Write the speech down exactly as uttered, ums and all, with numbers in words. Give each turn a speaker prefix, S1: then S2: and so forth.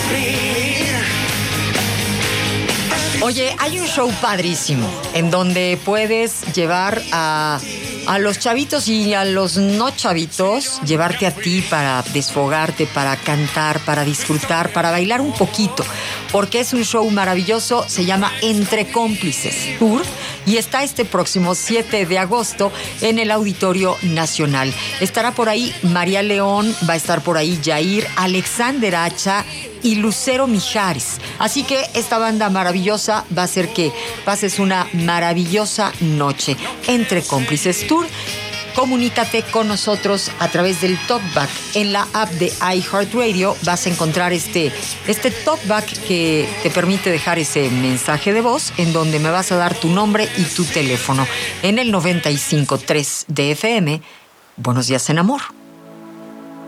S1: Oye, hay un show padrísimo en donde puedes llevar a, a los chavitos y a los no chavitos, llevarte a ti para desfogarte, para cantar, para disfrutar, para bailar un poquito, porque es un show maravilloso, se llama Entre Cómplices Tour y está este próximo siete de agosto en el Auditorio Nacional. Estará por ahí María León, va a estar por ahí Jair, Alexander Hacha y Lucero Mijares. Así que esta banda maravillosa va a hacer que pases una maravillosa noche. Entre Cómplices Tour. Comunícate con nosotros a través del Talkback. En la app de iHeartRadio vas a encontrar este, este Talkback que te permite dejar ese mensaje de voz en donde me vas a dar tu nombre y tu teléfono. En el noventa y cinco punto tres de F M. Buenos días en amor.